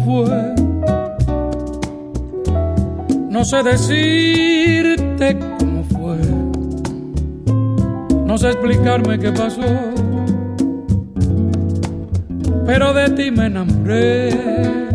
fue. No sé decirte cómo fue, no sé explicarme qué pasó, pero de ti me enamoré.